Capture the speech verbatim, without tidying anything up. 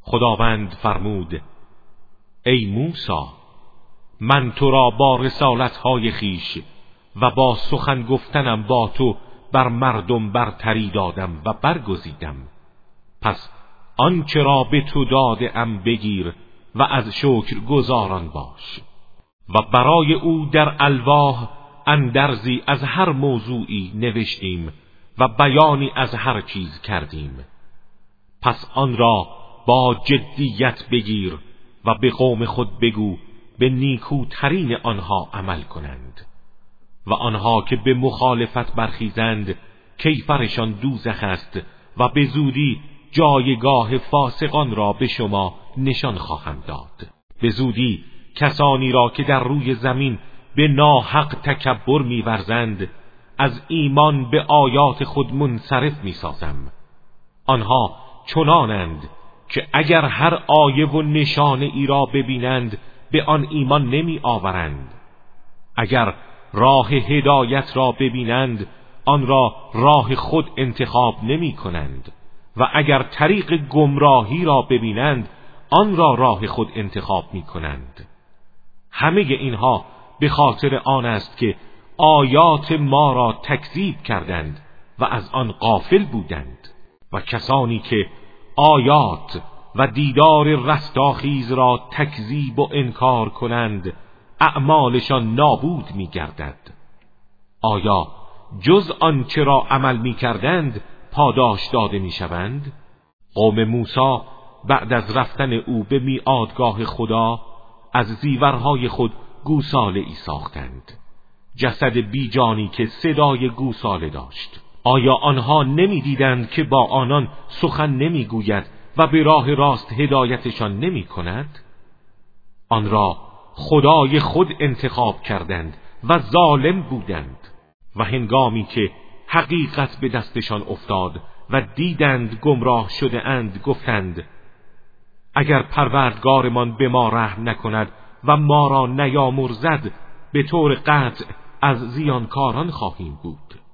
خداوند فرمود: ای موسی، من تو را با رسالت‌های خیش و با سخن گفتنم با تو بر مردم برتری دادم و برگزیدم، پس آنچه را به تو داده ام بگیر و از شکر گزاران باش. و برای او در الواح اندرزی از هر موضوعی نوشتیم و بیانی از هر چیز کردیم، پس آن را با جدیت بگیر و به قوم خود بگو به نیکوترین آنها عمل کنند و آنها که به مخالفت برخیزند کیفرشان دوزخ است و به زودی جایگاه فاسقان را به شما نشان خواهم داد. به زودی کسانی را که در روی زمین به ناحق تکبر می‌ورزند از ایمان به آیات خود منصرف می‌سازم. آنها چنانند که اگر هر آیه و نشانه ای را ببینند به آن ایمان نمی آورند. اگر راه هدایت را ببینند آن را راه خود انتخاب نمی کنند و اگر طریق گمراهی را ببینند آن را راه خود انتخاب می کنند. همه اینها به خاطر آن است که آیات ما را تکذیب کردند و از آن غافل بودند. و کسانی که آیات و دیدار رستاخیز را تکذیب و انکار کنند اعمالشان نابود می گردد. آیا جز آنچه را عمل می کردند پاداش داده می شوند؟ قوم موسی بعد از رفتن او به میعادگاه خدا از زیورهای خود گوساله ای ساختند، جسد بی جانی که صدای گوساله داشت. آیا آنها نمی دیدند که با آنان سخن نمی گوید و به راه راست هدایتشان نمی کند؟ آن را خدای خود انتخاب کردند و ظالم بودند. و هنگامی که حقیقت به دستشان افتاد و دیدند گمراه شده اند گفتند اگر پروردگارمان به ما رحم نکند و ما را نیامرزد به طور قطع از زیانکاران خواهیم بود.